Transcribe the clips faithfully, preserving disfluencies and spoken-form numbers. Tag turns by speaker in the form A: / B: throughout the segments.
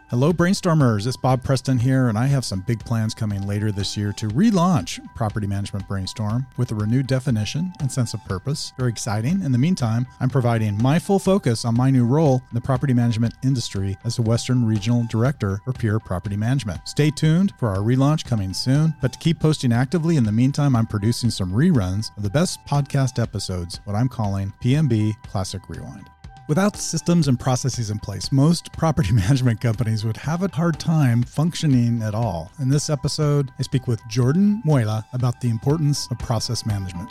A: Hello, Brainstormers. It's Bob Preston here, and I have some big plans coming later this year to relaunch Property Management Brainstorm with a renewed definition and sense of purpose. Very exciting. In the meantime, I'm providing my full focus on my new role in the property management industry as the Western Regional Director for Pure Property Management. Stay tuned for our relaunch coming soon, but to keep posting actively, in the meantime, I'm producing some reruns of the best podcast episodes, what I'm calling P M B Classic Rewind. Without systems and processes in place, most property management companies would have a hard time functioning at all. In this episode, I speak with Jordan Muela about the importance of process management.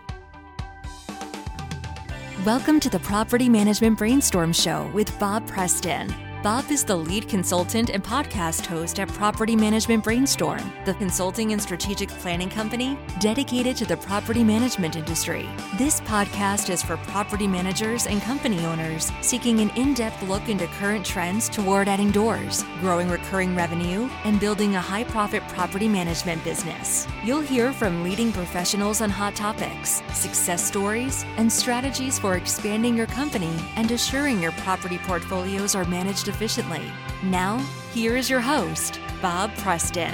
B: Welcome to the Property Management Brainstorm Show with Bob Preston. Bob is the lead consultant and podcast host at Property Management Brainstorm, the consulting and strategic planning company dedicated to the property management industry. This podcast is for property managers and company owners seeking an in-depth look into current trends toward adding doors, growing recurring revenue, and building a high-profit property management business. You'll hear from leading professionals on hot topics, success stories, and strategies for expanding your company and assuring your property portfolios are managed efficiently. Now, here is your host, Bob Preston.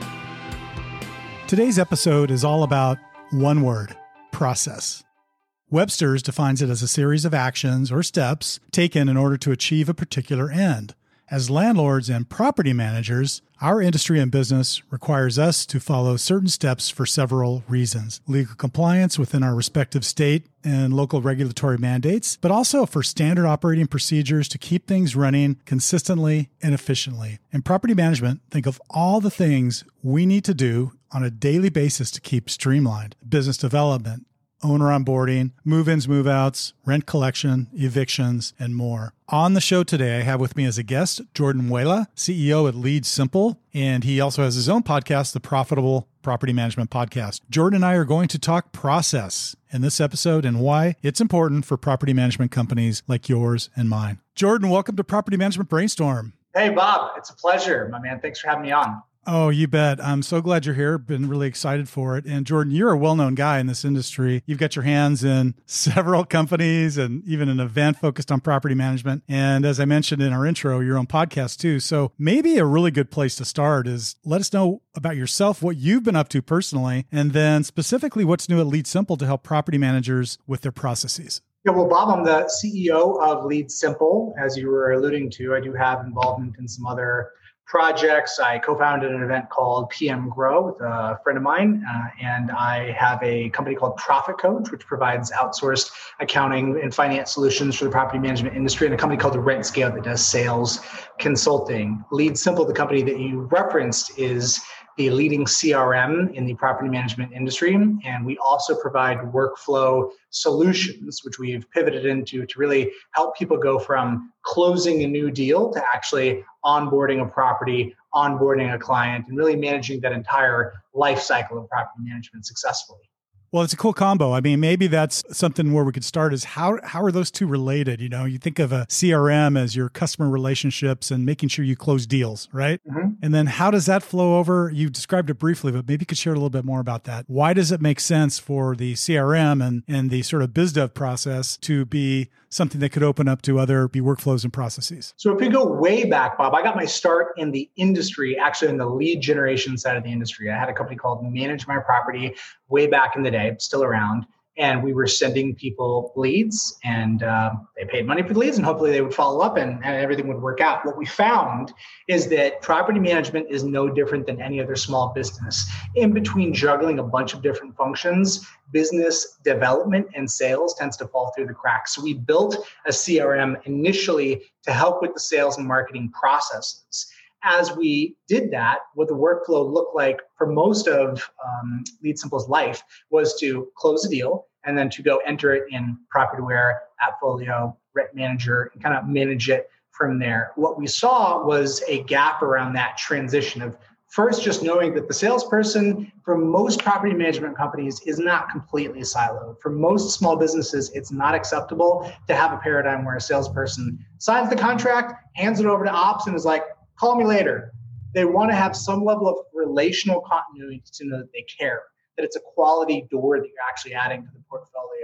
A: Today's episode is all about one word: process. Webster's defines it as a series of actions or steps taken in order to achieve a particular end. As landlords and property managers, our industry and business requires us to follow certain steps for several reasons. Legal compliance within our respective state and local regulatory mandates, but also for standard operating procedures to keep things running consistently and efficiently. In property management, think of all the things we need to do on a daily basis to keep streamlined. Business development, owner onboarding, move-ins, move-outs, rent collection, evictions, and more. On the show today, I have with me as a guest, Jordan Muela, C E O at Lead Simple, and he also has his own podcast, the Profitable Property Management Podcast. Jordan and I are going to talk process in this episode and why it's important for property management companies like yours and mine. Jordan, welcome to Property Management Brainstorm.
C: Hey, Bob. It's a pleasure, my man. Thanks for having me on.
A: Oh, you bet. I'm so glad you're here. Been really excited for it. And Jordan, you're a well-known guy in this industry. You've got your hands in several companies and even an event focused on property management. And as I mentioned in our intro, your own podcast too. So maybe a really good place to start is let us know about yourself, what you've been up to personally, and then specifically what's new at Lead Simple to help property managers with their processes.
C: Yeah, well, Bob, I'm the C E O of Lead Simple. As you were alluding to, I do have involvement in some other projects. I co-founded an event called P M Grow with a friend of mine, uh, and I have a company called Profit Coach, which provides outsourced accounting and finance solutions for the property management industry, and a company called the Rent Scale that does sales consulting. Lead Simple, the company that you referenced, is the leading C R M in the property management industry. And we also provide workflow solutions, which we've pivoted into to really help people go from closing a new deal to actually onboarding a property, onboarding a client, and really managing that entire life cycle of property management successfully.
A: Well, it's a cool combo. I mean, maybe that's something where we could start is how how are those two related? You know, you think of a C R M as your customer relationships and making sure you close deals, right? Mm-hmm. And then how does that flow over? You described it briefly, but maybe you could share a little bit more about that. Why does it make sense for the C R M and, and the sort of biz dev process to be something that could open up to other be workflows and processes?
C: So if we go way back, Bob, I got my start in the industry, actually in the lead generation side of the industry. I had a company called Manage My Property way back in the day, still around. And we were sending people leads, and uh, they paid money for the leads, and hopefully they would follow up and, and everything would work out. What we found is that property management is no different than any other small business. In between juggling a bunch of different functions, business development and sales tends to fall through the cracks. So we built a C R M initially to help with the sales and marketing processes. As we did that, what the workflow looked like for most of um, Lead Simple's life was to close a deal and then to go enter it in Propertyware, AppFolio, Rent Manager, and kind of manage it from there. What we saw was a gap around that transition of first just knowing that the salesperson for most property management companies is not completely siloed. For most small businesses, it's not acceptable to have a paradigm where a salesperson signs the contract, hands it over to ops, and is like, call me later. They want to have some level of relational continuity to know that they care, that it's a quality door that you're actually adding to the portfolio.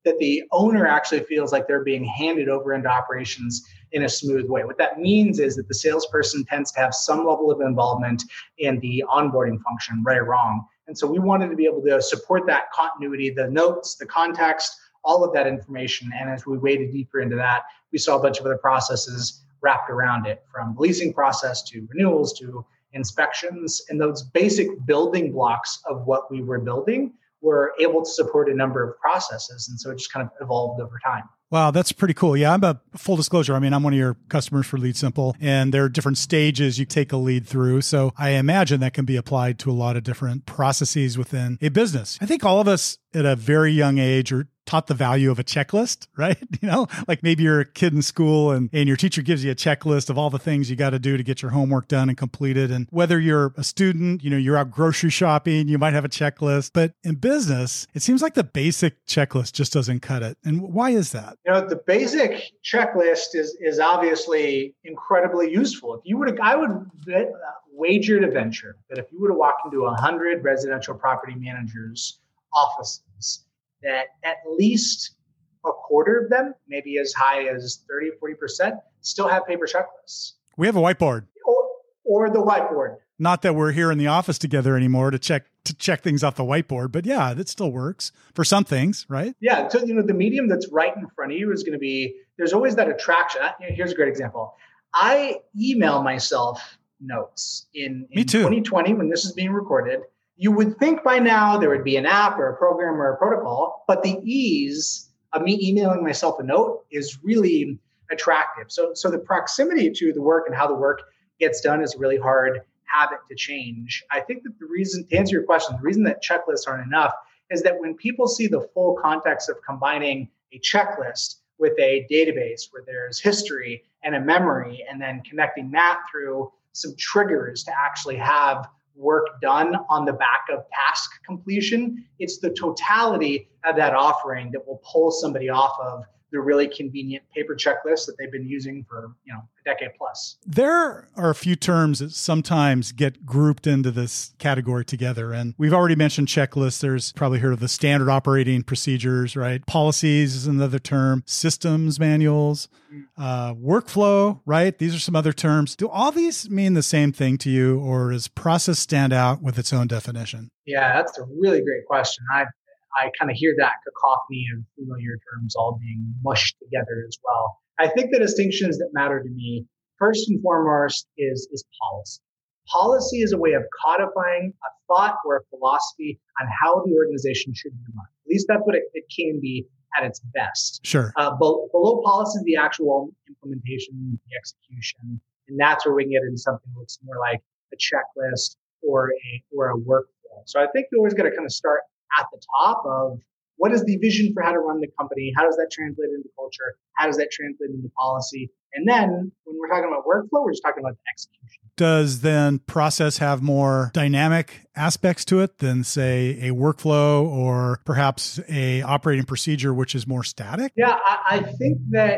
C: that the owner actually feels like they're being handed over into operations in a smooth way. What that means is that the salesperson tends to have some level of involvement in the onboarding function, right or wrong. And so we wanted to be able to support that continuity, the notes, the context, all of that information. And as we waded deeper into that, we saw a bunch of other processes wrapped around it, from the leasing process to renewals to inspections. And those basic building blocks of what we were building were able to support a number of processes. And so it just kind of evolved over time.
A: Wow, that's pretty cool. Yeah, I'm a full disclosure. I mean, I'm one of your customers for Lead Simple, and there are different stages you take a lead through. So I imagine that can be applied to a lot of different processes within a business. I think all of us at a very young age are taught the value of a checklist, right? You know, like maybe you're a kid in school and, and your teacher gives you a checklist of all the things you got to do to get your homework done and completed. And whether you're a student, you know, you're out grocery shopping, you might have a checklist. But in business, it seems like the basic checklist just doesn't cut it. And why is that?
C: You know, the basic checklist is is obviously incredibly useful. If you would, I would bet, uh, wager to venture that if you were to walk into a hundred residential property managers' offices, that at least a quarter of them, maybe as high as thirty, forty percent, still have paper checklists.
A: We have a whiteboard.
C: Or, or the whiteboard.
A: Not that we're here in the office together anymore to check to check things off the whiteboard, but yeah, that still works for some things, right?
C: Yeah. So, you know, the medium that's right in front of you is going to be, there's always that attraction. Here's a great example. I email myself notes in, in
A: Me too.
C: twenty twenty when this is being recorded. You would think by now there would be an app or a program or a protocol, but the ease of me emailing myself a note is really attractive. So, so the proximity to the work and how the work gets done is a really hard habit to change. I think that the reason, to answer your question, the reason that checklists aren't enough is that when people see the full context of combining a checklist with a database where there's history and a memory, and then connecting that through some triggers to actually have work done on the back of task completion, it's the totality of that offering that will pull somebody off of the really convenient paper checklist that they've been using for, you know, a decade plus.
A: There are a few terms that sometimes get grouped into this category together. And we've already mentioned checklists. There's probably heard of the standard operating procedures, right? Policies is another term, systems manuals, uh, workflow, right? These are some other terms. Do all these mean the same thing to you, or does process stand out with its own definition?
C: Yeah, that's a really great question. I I kind of hear that cacophony of familiar terms all being mushed together as well. I think the distinctions that matter to me, first and foremost, is, is policy. Policy is a way of codifying a thought or a philosophy on how the organization should be run. At least that's what it, it can be at its best.
A: Sure.
C: Uh, below, below policy is the actual implementation, the execution, and that's where we can get into something that looks more like a checklist or a or a workflow. So I think you always got to kind of start at the top of what is the vision for how to run the company? How does that translate into culture? How does that translate into policy? And then when we're talking about workflow, we're just talking about the execution.
A: Does then process have more dynamic aspects to it than, say, a workflow or perhaps a operating procedure, which is more static?
C: Yeah, I, I think that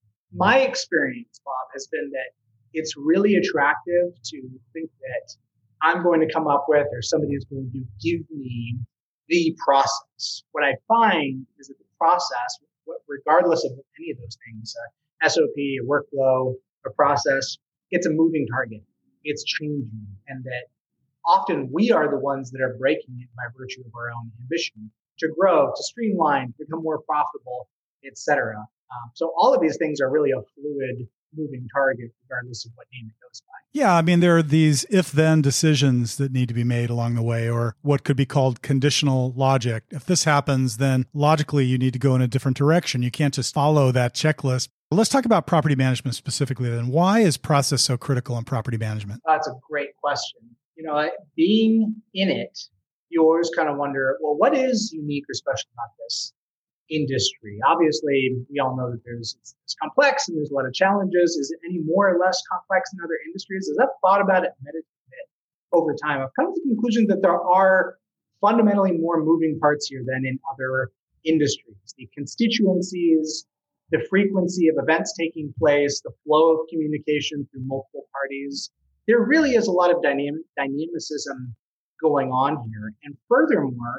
C: my experience, Bob, has been that it's really attractive to think that I'm going to come up with, or somebody is going to give me the process. What I find is that the process, regardless of any of those things, uh, S O P, a workflow, a process, it's a moving target. It's changing. And that often we are the ones that are breaking it by virtue of our own ambition to grow, to streamline, to become more profitable, et cetera. Um, so all of these things are really a fluid moving target, regardless of what name it goes by.
A: Yeah, I mean, there are these if-then decisions that need to be made along the way, or what could be called conditional logic. If this happens, then logically you need to go in a different direction. You can't just follow that checklist. Let's talk about property management specifically then. Why is process so critical in property management?
C: That's a great question. You know, being in it, you always kind of wonder, well, what is unique or special about this industry? Obviously, we all know that there's it's, it's complex and there's a lot of challenges. Is it any more or less complex than other industries? Has that thought about it, meditated it over time? I've come to the conclusion that there are fundamentally more moving parts here than in other industries. The constituencies, the frequency of events taking place, the flow of communication through multiple parties. There really is a lot of dynamic dynamicism going on here. And furthermore,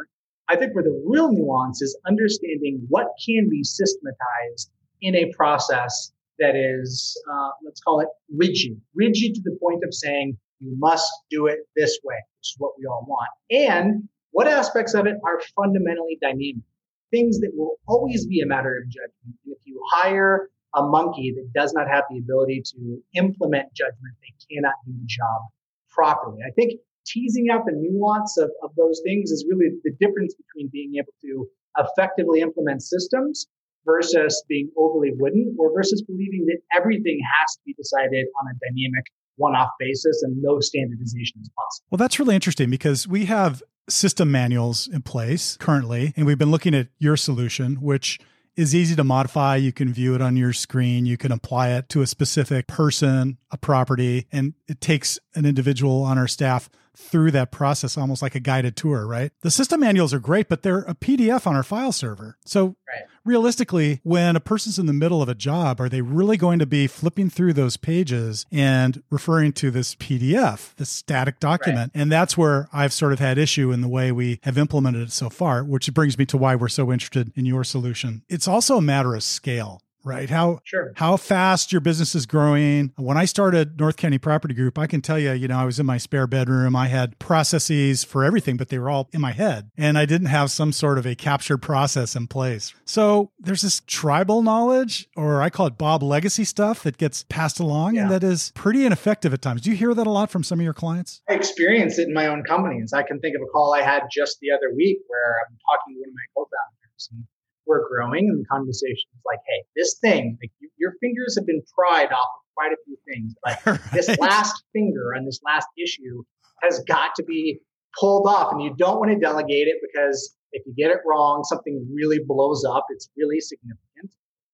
C: I think where the real nuance is understanding what can be systematized in a process that is, uh, let's call it rigid, rigid to the point of saying you must do it this way, which is what we all want. And what aspects of it are fundamentally dynamic, things that will always be a matter of judgment. And if you hire a monkey that does not have the ability to implement judgment, they cannot do the job properly. I think teasing out the nuance of, of those things is really the difference between being able to effectively implement systems versus being overly wooden, or versus believing that everything has to be decided on a dynamic one-off basis and no standardization is possible.
A: Well, that's really interesting because we have system manuals in place currently, and we've been looking at your solution, which is easy to modify. You can view it on your screen. You can apply it to a specific person, a property, and it takes an individual on our staff through that process, almost like a guided tour, right? The system manuals are great, but they're a P D F on our file server. So right. Realistically, when a person's in the middle of a job, are they really going to be flipping through those pages and referring to this P D F, this static document? Right. And that's where I've sort of had issue in the way we have implemented it so far, which brings me to why we're so interested in your solution. It's also a matter of scale. Right? How
C: sure.
A: how fast your business is growing. When I started North County Property Group, I can tell you, you know, I was in my spare bedroom. I had processes for everything, but they were all in my head. And I didn't have some sort of a captured process in place. So there's this tribal knowledge, or I call it Bob legacy stuff, that gets passed along, yeah. and that is pretty ineffective at times. Do you hear that a lot from some of your clients?
C: I experience it in my own companies. I can think of a call I had just the other week where I'm talking to one of my co-founders, and we're growing, and the conversation is like, hey, this thing, like you, your fingers have been pried off of quite a few things, but right. this last finger on this last issue has got to be pulled off, and you don't want to delegate it because if you get it wrong, something really blows up. It's really significant.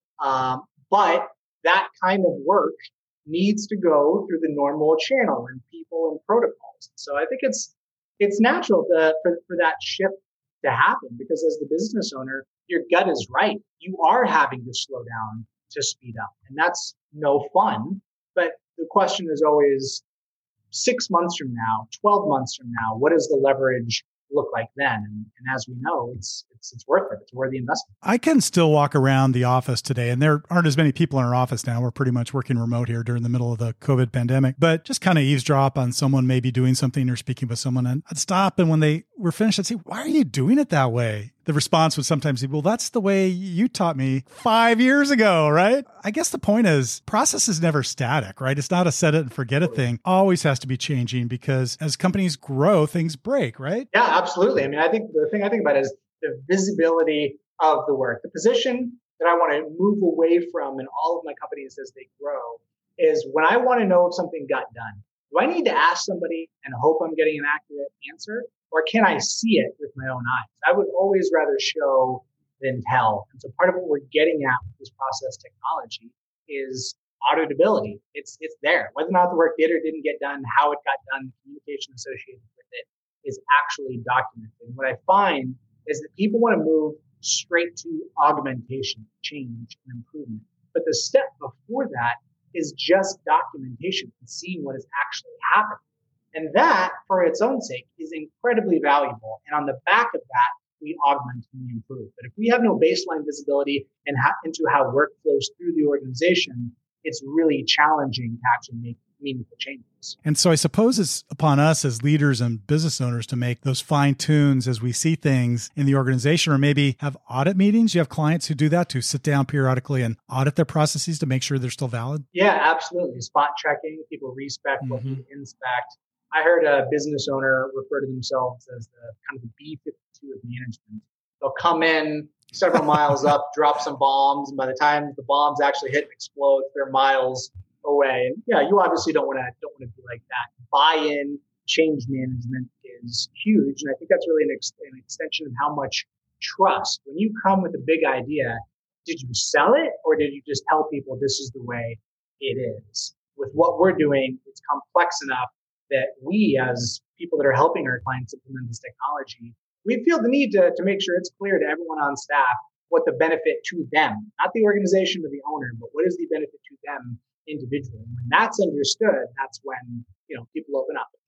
C: Um, but that kind of work needs to go through the normal channel and people and protocols. So I think it's it's natural to, for, for that shift to happen, because as the business owner, your gut is right. You are having to slow down to speed up, and that's no fun. But the question is always, six months from now, twelve months from now, what does the leverage look like then? And, and as we know, it's it's it's worth it. It's worth the investment.
A: I can still walk around the office today, and there aren't as many people in our office now. We're pretty much working remote here during the middle of the COVID pandemic, but just kind of eavesdrop on someone maybe doing something or speaking with someone, and I'd stop, and when they were finished, I'd say, why are you doing it that way? The response would sometimes be, well, that's the way you taught me five years ago, right? I guess the point is process is never static, right? It's not a set it and forget it thing. Always has to be changing, because as companies grow, things break, right?
C: Yeah, absolutely. I mean, I think the thing I think about is the visibility of the work. The position that I want to move away from in all of my companies as they grow is when I want to know if something got done. Do I need to ask somebody and hope I'm getting an accurate answer? Or can I see it with my own eyes? I would always rather show than tell. And so part of what we're getting at with this process technology is auditability. It's it's there. Whether or not the work did or didn't get done, how it got done, the communication associated with it is actually documented. And what I find is that people want to move straight to augmentation, change, and improvement. But the step before that is just documentation and seeing what is actually happening. And that, for its own sake, is incredibly valuable. And on the back of that, we augment and we improve. But if we have no baseline visibility and ha- into how work flows through the organization, it's really challenging to actually make meaningful changes.
A: And so I suppose it's upon us as leaders and business owners to make those fine tunes as we see things in the organization, or maybe have audit meetings. You have clients who do that, to sit down periodically and audit their processes to make sure they're still valid.
C: Yeah, absolutely. Spot checking, people respec mm-hmm. what you inspect. I heard a business owner refer to themselves as the kind of the B fifty-two of management. They'll come in several miles up, drop some bombs, and by the time the bombs actually hit and explode, they're miles away. And yeah, you obviously don't want to don't want to be like that. Buy-in, change management is huge, and I think that's really an, ex- an extension of how much trust. When you come with a big idea, did you sell it, or did you just tell people this is the way it is? With what we're doing, it's complex enough that we, as people that are helping our clients implement this technology, we feel the need to, to make sure it's clear to everyone on staff what the benefit to them, not the organization or the owner, but what is the benefit to them individually. When that's understood, that's when, you know, people open up.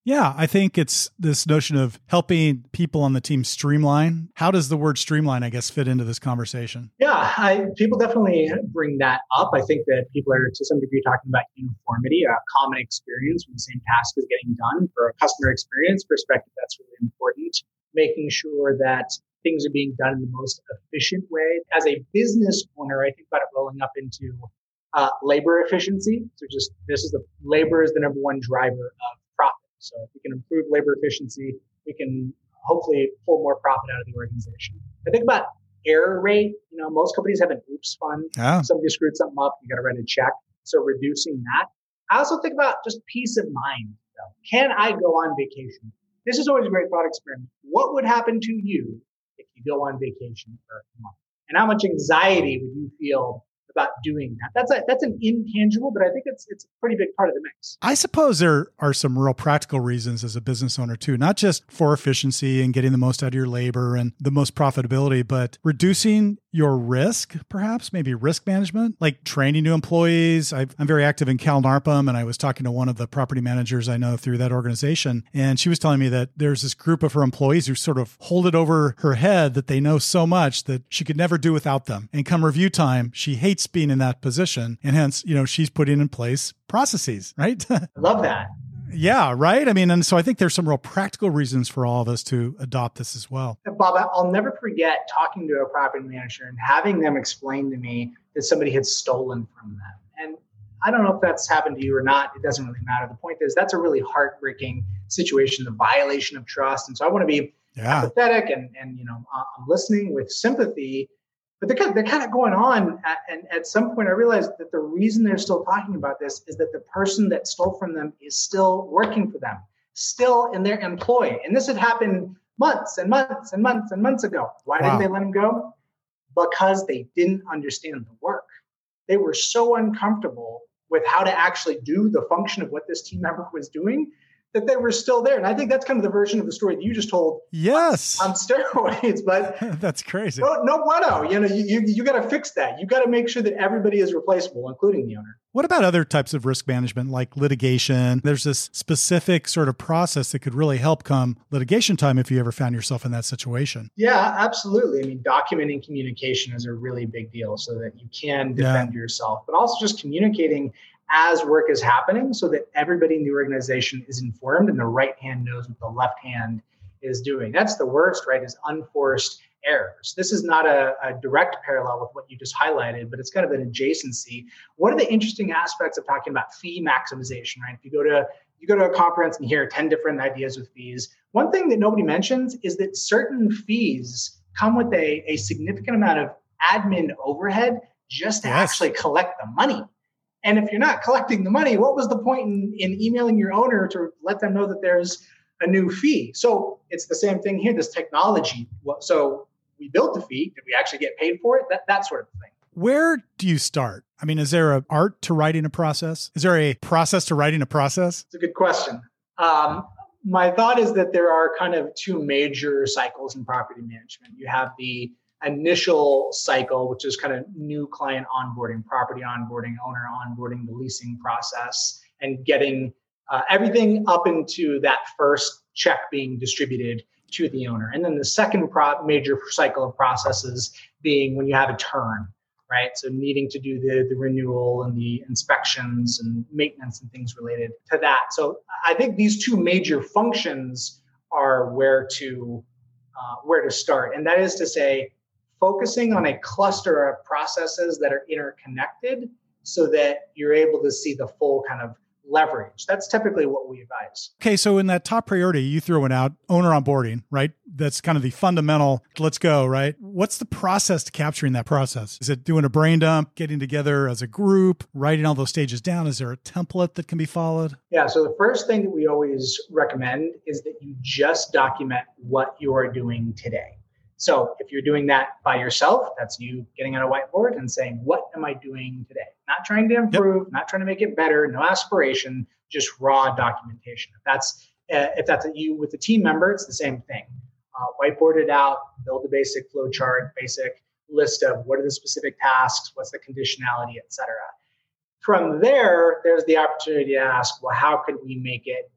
A: Yeah, I think it's this notion of helping people on the team streamline. How does the word streamline, I guess, fit into this conversation?
C: Yeah, I, people definitely bring that up. I think that people are to some degree talking about uniformity, a common experience when the same task is getting done. For a customer experience perspective, that's really important. Making sure that things are being done in the most efficient way. As a business owner, I think about it rolling up into uh, labor efficiency. So just this is the labor is the number one driver of profit. So if we can improve labor efficiency, we can hopefully pull more profit out of the organization. I think about error rate. You know, most companies have an oops fund.
A: Yeah.
C: Somebody screwed something up, you got to write a check. So reducing that. I also think about just peace of mind. Though. Can I go on vacation? This is always a great thought experiment. What would happen to you if you go on vacation for a month? And how much anxiety would you feel about doing that? That's a, that's an intangible, but I think it's it's a pretty big part of the mix.
A: I suppose there are some real practical reasons as a business owner too, not just for efficiency and getting the most out of your labor and the most profitability, but reducing your risk, perhaps, maybe risk management, like training new employees. I've, I'm very active in Cal NARPM, and I was talking to one of the property managers I know through that organization, and she was telling me that there's this group of her employees who sort of hold it over her head that they know so much that she could never do without them. And come review time, she hates being in that position, and hence, you know, she's putting in place processes, right?
C: I love that.
A: Yeah, right. I mean, and so I think there's some real practical reasons for all of us to adopt this as well.
C: Bob, I'll never forget talking to a property manager and having them explain to me that somebody had stolen from them. And I don't know if that's happened to you or not. It doesn't really matter. The point is that's a really heartbreaking situation, the violation of trust. And so I want to be
A: yeah.
C: empathetic and, and, you know, I'm listening with sympathy. But they're kind of, they're kind of going on. At, and at some point, I realized that the reason they're still talking about this is that the person that stole from them is still working for them, still in their employ. And this had happened months and months and months and months ago. Why wow. didn't they let him go? Because they didn't understand the work. They were so uncomfortable with how to actually do the function of what this team member was doing that they were still there. And I think that's kind of the version of the story that you just told.
A: Yes.
C: On, on steroids, but
A: that's crazy.
C: No, no bueno. You know, you, you, you got to fix that. You got to make sure that everybody is replaceable, including the owner.
A: What about other types of risk management like litigation? There's this specific sort of process that could really help come litigation time if you ever found yourself in that situation.
C: Yeah, absolutely. I mean, documenting communication is a really big deal so that you can defend yeah. yourself, but also just communicating as work is happening so that everybody in the organization is informed and the right hand knows what the left hand is doing. That's the worst, right, is unforced errors. This is not a, a direct parallel with what you just highlighted, but it's kind of an adjacency. One of the interesting aspects of talking about fee maximization, right? If you go to you go to a conference and hear ten different ideas with fees, one thing that nobody mentions is that certain fees come with a, a significant amount of admin overhead just to yes. actually collect the money. And if you're not collecting the money, what was the point in, in emailing your owner to let them know that there's a new fee? So it's the same thing here, this technology. So we built the fee. Did we actually get paid for it? That that sort of thing.
A: Where do you start? I mean, is there an art to writing a process? Is there a process to writing a process?
C: It's a good question. Um, my thought is that there are kind of two major cycles in property management. You have the initial cycle, which is kind of new client onboarding, property onboarding, owner onboarding, the leasing process, and getting uh, everything up into that first check being distributed to the owner. And then the second pro- major cycle of processes being when you have a turn, right? So needing to do the, the renewal and the inspections and maintenance and things related to that. So I think these two major functions are where to uh, where to start. And that is to say, focusing on a cluster of processes that are interconnected so that you're able to see the full kind of leverage. That's typically what we advise.
A: Okay, so in that top priority, you throw it out, owner onboarding, right? That's kind of the fundamental, let's go, right? What's the process to capturing that process? Is it doing a brain dump, getting together as a group, writing all those stages down? Is there a template that can be followed?
C: Yeah, so the first thing that we always recommend is that you just document what you are doing today. So if you're doing that by yourself, that's you getting on a whiteboard and saying, what am I doing today? Not trying to improve, yep. not trying to make it better, no aspiration, just raw documentation. If that's uh, if that's a, you with a team member, it's the same thing. Uh, whiteboard it out, build a basic flow chart, basic list of what are the specific tasks, what's the conditionality, et cetera. From there, there's the opportunity to ask, well, how could we make it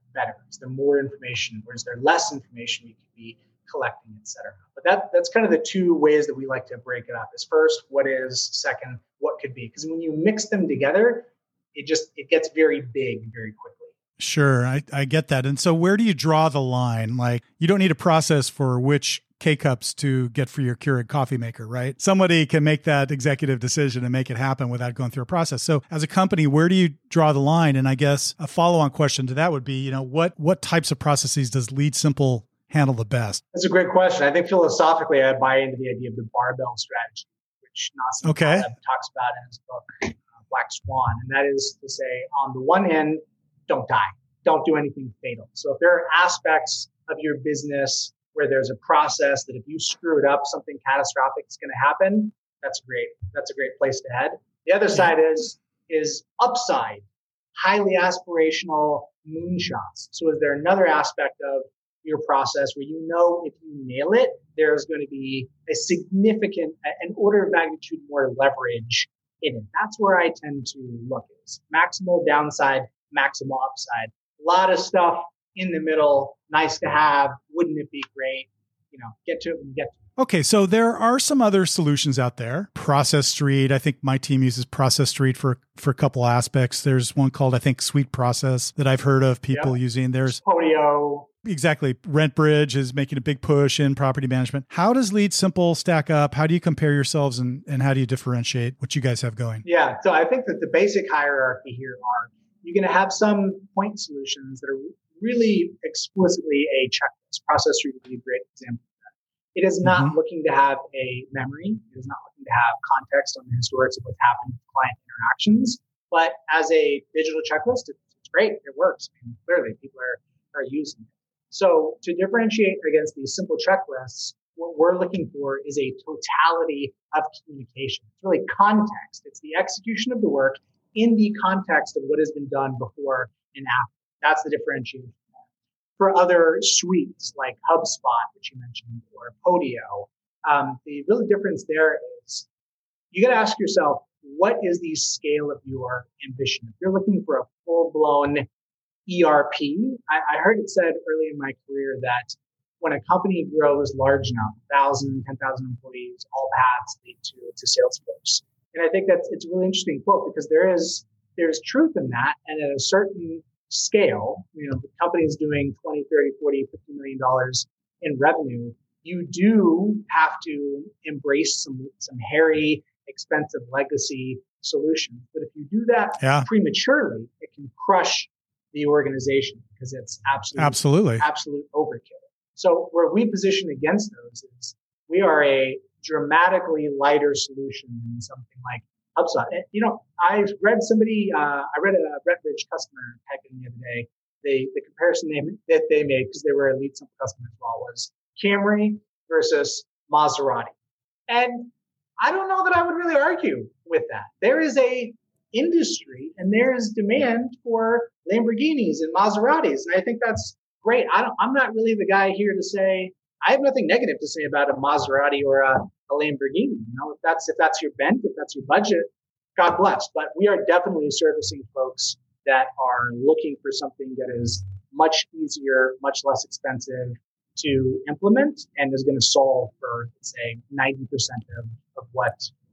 C: better? Is there more information, or is there less information we could be collecting, et cetera? But that that's kind of the two ways that we like to break it up. Is first, what is? Second, what could be? Because when you mix them together, it just it gets very big very quickly.
A: Sure, I, I get that. And so where do you draw the line? Like, you don't need a process for which K-Cups to get for your Keurig coffee maker, right? Somebody can make that executive decision and make it happen without going through a process. So as a company, where do you draw the line? And I guess a follow-on question to that would be, you know, what what types of processes does Lead Simple handle the best?
C: That's a great question. I think philosophically, I buy into the idea of the barbell strategy, which Nassim
A: okay.
C: Taleb talks about in his book, uh, Black Swan. And that is to say, on the one hand, don't die. Don't do anything fatal. So if there are aspects of your business where there's a process that if you screw it up, something catastrophic is going to happen, that's great. That's a great place to head. The other side is, is upside, highly aspirational moonshots. So is there another aspect of your process where you know if you nail it, there's going to be a significant, an order of magnitude more leverage in it? That's where I tend to look. Is maximal downside, maximal upside. A lot of stuff in the middle, nice to have. Wouldn't it be great? You know, get to it when you get to it.
A: Okay, so there are some other solutions out there. Process Street. I think my team uses Process Street for for a couple aspects. There's one called, I think, Sweet Process that I've heard of people
C: yep.
A: using. There's
C: Podio.
A: Exactly. RentBridge is making a big push in property management. How does Lead Simple stack up? How do you compare yourselves, and, and how do you differentiate what you guys have going?
C: Yeah, so I think that the basic hierarchy here are you're going to have some point solutions that are really explicitly a checklist. Process Street would be a great example of that. It is not mm-hmm. looking to have a memory. It is not looking to have context on the historics of what's happened with client interactions. But as a digital checklist, it's, it's great. It works. I mean, clearly, people are, are using it. So to differentiate against these simple checklists, what we're looking for is a totality of communication. It's really context. It's the execution of the work in the context of what has been done before and after. That's the differentiation. For other suites like HubSpot, which you mentioned, or Podio, um, the real difference there is you got to ask yourself, what is the scale of your ambition? If you're looking for a full-blown E R P, I, I heard it said early in my career that when a company grows large enough, one thousand, ten thousand employees, all paths lead to, to Salesforce. And I think that's it's a really interesting quote because there is there's truth in that. And at a certain scale, you know, the company is doing twenty, thirty, forty, fifty million dollars in revenue. You do have to embrace some some hairy, expensive legacy solutions. But if you do that
A: yeah. prematurely,
C: it can crush the organization because it's absolute,
A: absolutely
C: absolute overkill. So where we position against those is we are a dramatically lighter solution than something like HubSpot. And, you know, I read somebody, uh, I read a RentBridge customer typing the other day. They, the comparison they, that they made, because they were a Lead Simple customer as well, was Camry versus Maserati. And I don't know that I would really argue with that. There is a industry and there is demand for Lamborghinis and Maseratis. And I think that's great. I don't, I'm not really the guy here to say, I have nothing negative to say about a Maserati or a, a Lamborghini. You know, if that's, if that's your bent, if that's your budget, God bless. But we are definitely servicing folks that are looking for something that is much easier, much less expensive to implement and is going to solve for, let's say, ninety percent of, of what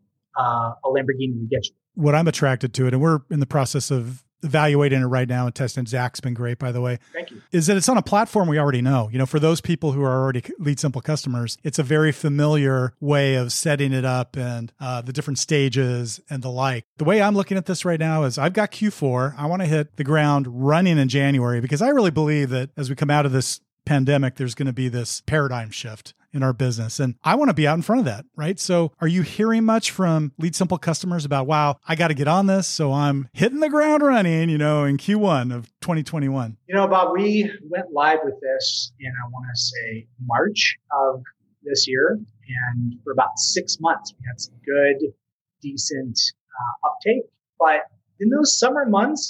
C: uh, a Lamborghini would get you.
A: What I'm attracted to it, and we're in the process of evaluating it right now and testing. Zach's been great, by the way.
C: Thank you.
A: Is that it's on a platform we already know. You know, for those people who are already Lead Simple customers, it's a very familiar way of setting it up and uh, the different stages and the like. The way I'm looking at this right now is I've got Q four. I want to hit the ground running in January because I really believe that as we come out of this pandemic, there's going to be this paradigm shift in our business. And I want to be out in front of that, right? So are you hearing much from Lead Simple customers about, wow, I got to get on this. So I'm hitting the ground running, you know, in Q one of twenty twenty-one.
C: You know, Bob, we went live with this in, I want to say, March of this year. And for about six months, we had some good, decent uh, uptake. But in those summer months, it's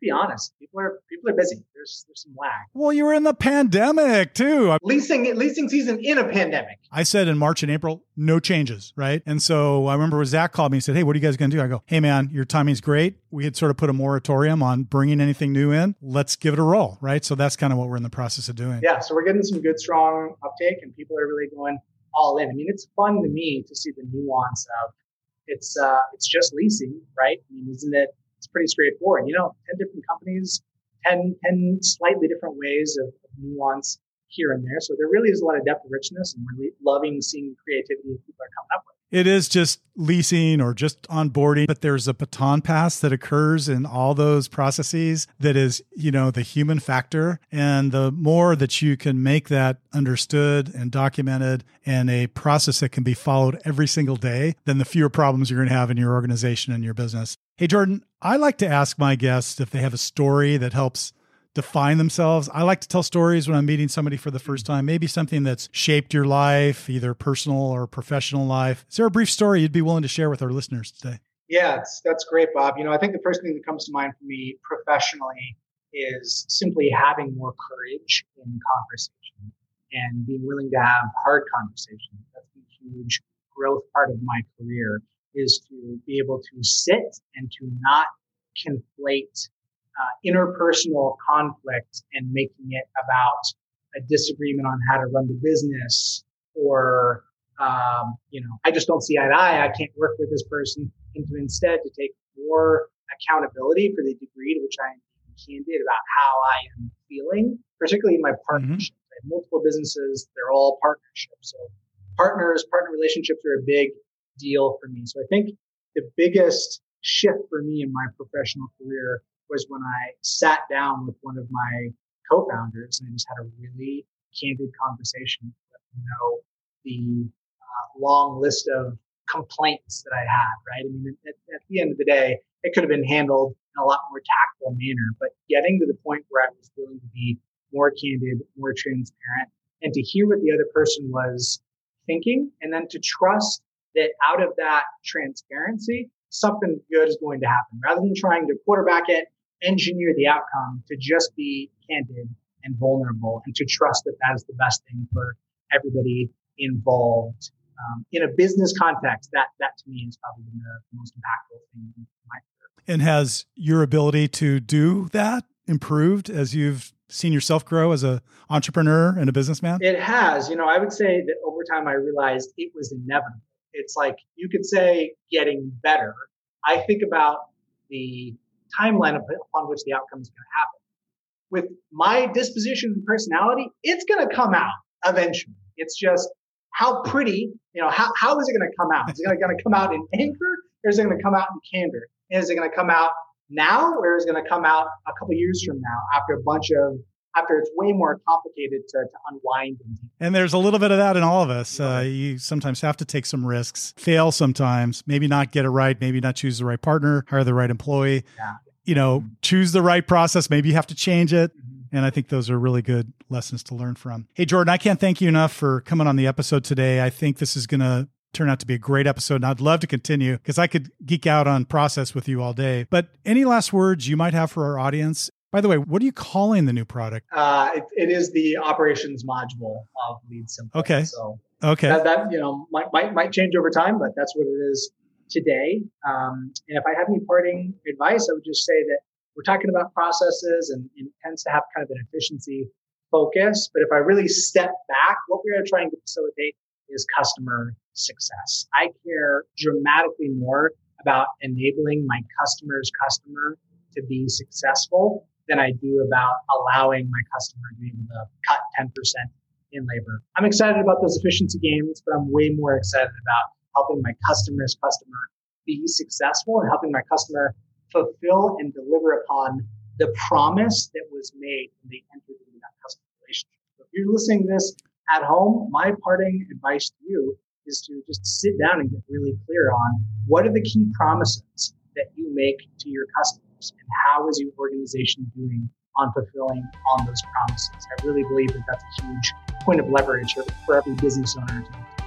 C: be honest, people are people are busy. There's there's some lag.
A: Well, you were in the pandemic too.
C: Leasing leasing season in a pandemic.
A: I said in March and April, no changes, right? And so I remember when Zach called me and said, hey, what are you guys going to do? I go, hey man, your timing's great. We had sort of put a moratorium on bringing anything new in. Let's give it a roll, right? So that's kind of what we're in the process of doing.
C: Yeah, so we're getting some good, strong uptake, and people are really going all in. I mean, it's fun to me to see the nuance of it's uh, it's just leasing, right? I mean, isn't it? It's pretty straightforward. You know, ten different companies, ten, ten slightly different ways of, of nuance here and there. So there really is a lot of depth and richness, and we're loving seeing the creativity that people are coming up with.
A: It is just leasing or just onboarding, but there's a baton pass that occurs in all those processes that is, you know, the human factor. And the more that you can make that understood and documented and a process that can be followed every single day, then the fewer problems you're going to have in your organization and your business. Hey, Jordan, I like to ask my guests if they have a story that helps define themselves. I like to tell stories when I'm meeting somebody for the first time, maybe something that's shaped your life, either personal or professional life. Is there a brief story you'd be willing to share with our listeners today?
C: Yeah, that's, that's great, Bob. You know, I think the first thing that comes to mind for me professionally is simply having more courage in conversation and being willing to have hard conversations. That's a huge growth part of my career, is to be able to sit and to not conflate Uh, interpersonal conflict and making it about a disagreement on how to run the business, or, um, you know, I just don't see eye to eye. I can't work with this person. And to instead to take more accountability for the degree to which I am being candid about how I am feeling, particularly in my partnerships. Mm-hmm. I have multiple businesses. They're all partnerships. So partners, partner relationships are a big deal for me. So I think the biggest shift for me in my professional career was when I sat down with one of my co-founders and I just had a really candid conversation, let them know the uh, long list of complaints that I had, right? I mean, at, at the end of the day, it could have been handled in a lot more tactful manner, but getting to the point where I was willing to be more candid, more transparent, and to hear what the other person was thinking, and then to trust that out of that transparency, something good is going to happen, rather than trying to quarterback it, engineer the outcome, to just be candid and vulnerable and to trust that that is the best thing for everybody involved. Um, in a business context, that that to me is probably the, the most impactful thing in my career.
A: And has your ability to do that improved as you've seen yourself grow as an entrepreneur and a businessman?
C: It has. You know, I would say that over time I realized it was inevitable. It's like you could say getting better. I think about the timeline upon which the outcome is going to happen. With my disposition and personality, it's going to come out eventually. It's just how pretty, you know, how, how is it going to come out? Is it going to come out in anger, or is it going to come out in candor? And is it going to come out now, or is it going to come out a couple of years from now after a bunch of after it's way more complicated to, to unwind.
A: And there's a little bit of that in all of us. Uh, you sometimes have to take some risks, fail sometimes, maybe not get it right, maybe not choose the right partner, hire the right employee,
C: yeah.
A: you know, mm-hmm. choose the right process. Maybe you have to change it.
C: Mm-hmm.
A: And I think those are really good lessons to learn from. Hey, Jordan, I can't thank you enough for coming on the episode today. I think this is going to turn out to be a great episode, and I'd love to continue because I could geek out on process with you all day. But any last words you might have for our audience? By the way, what are you calling the new product?
C: Uh, it, it is the operations module of LeadSimple.
A: Okay.
C: So
A: okay.
C: That, that you know might, might might change over time, but that's what it is today. Um, and if I have any parting advice, I would just say that we're talking about processes, and, and it tends to have kind of an efficiency focus. But if I really step back, what we are trying to facilitate is customer success. I care dramatically more about enabling my customer's customer to be successful than I do about allowing my customer to be able to cut ten percent in labor. I'm excited about those efficiency gains, but I'm way more excited about helping my customer's customer be successful and helping my customer fulfill and deliver upon the promise that was made when they entered into that customer relationship. So if you're listening to this at home, my parting advice to you is to just sit down and get really clear on what are the key promises that you make to your customers, and how is your organization doing on fulfilling on those promises. I really believe that that's a huge point of leverage for every business owner.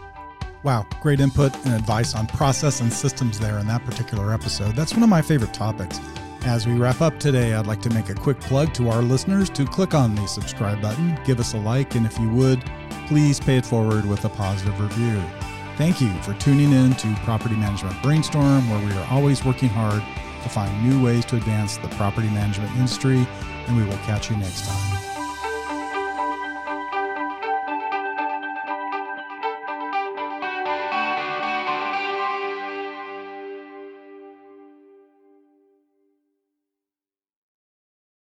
A: Wow, great input and advice on process and systems there in that particular episode. That's one of my favorite topics. As we wrap up today, I'd like to make a quick plug to our listeners to click on the subscribe button, give us a like, and if you would, please pay it forward with a positive review. Thank you for tuning in to Property Management Brainstorm, where we are always working hard to find new ways to advance the property management industry, and we will catch you next time.